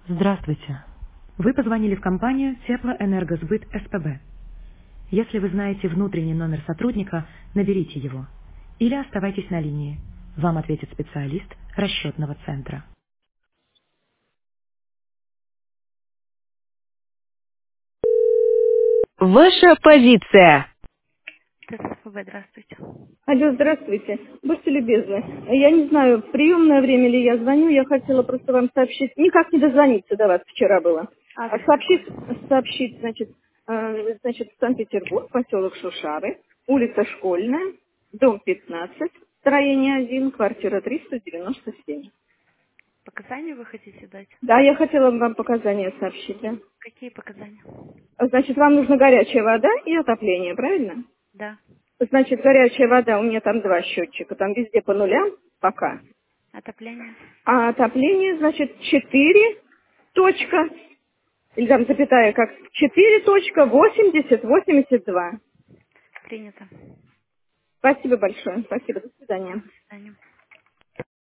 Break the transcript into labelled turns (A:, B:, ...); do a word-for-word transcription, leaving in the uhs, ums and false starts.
A: Здравствуйте. Вы позвонили в компанию Теплоэнергосбыт СПБ. Если вы знаете внутренний номер сотрудника, наберите его. Или оставайтесь на линии. Вам ответит специалист расчетного центра. Ваша позиция. ТСПБ, здравствуйте.
B: Алло, здравствуйте. Будьте любезны. Я не знаю, в приемное время ли я звоню, я хотела просто вам сообщить, никак не дозвониться до вас вчера было. А
A: Адрес какой?
B: сообщить, сообщить, значит, э, значит, Санкт-Петербург, поселок Шушары, улица Школьная, дом пятнадцать, строение один, квартира триста девяносто семь.
A: Показания вы хотите дать?
B: Да, я хотела вам показания сообщить, да.
A: Какие показания?
B: Значит, вам нужна горячая вода и отопление, правильно?
A: Да.
B: Значит, горячая вода, у меня там два счетчика, там везде по нулям пока.
A: Отопление?
B: А отопление, значит, четыре точка, или там запятая, как четыре точка восемьдесят восемьдесят два.
A: Принято.
B: Спасибо большое. Спасибо. До свидания.
A: До свидания.